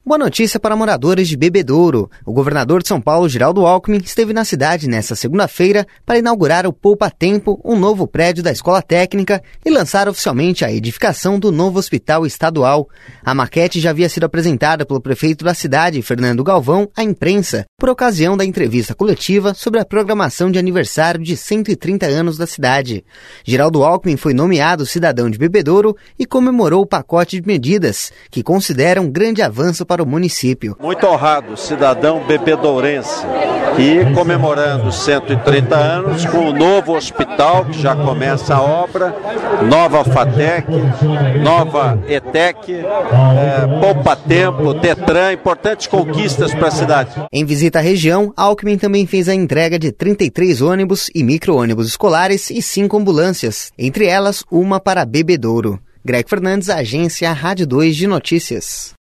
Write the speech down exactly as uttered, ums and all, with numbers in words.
Boa notícia para moradores de Bebedouro. O governador de São Paulo, Geraldo Alckmin, esteve na cidade nesta segunda-feira para inaugurar o Poupa Tempo, um novo prédio da Escola Técnica, e lançar oficialmente a edificação do novo hospital estadual. A maquete já havia sido apresentada pelo prefeito da cidade, Fernando Galvão, à imprensa, por ocasião da entrevista coletiva sobre a programação de aniversário de cento e trinta anos da cidade. Geraldo Alckmin foi nomeado cidadão de Bebedouro e comemorou o pacote de medidas, que considera um grande avanço para o município. Muito honrado, cidadão bebedourense, e comemorando cento e trinta anos com o novo hospital, que já começa a obra, nova FATEC, nova ETEC, é, Poupa Tempo, Detran, importantes conquistas para a cidade. Em visita à região, Alckmin também fez a entrega de trinta e três ônibus e micro-ônibus escolares e cinco ambulâncias, entre elas uma para Bebedouro. Greg Fernandes, Agência Rádio dois de Notícias.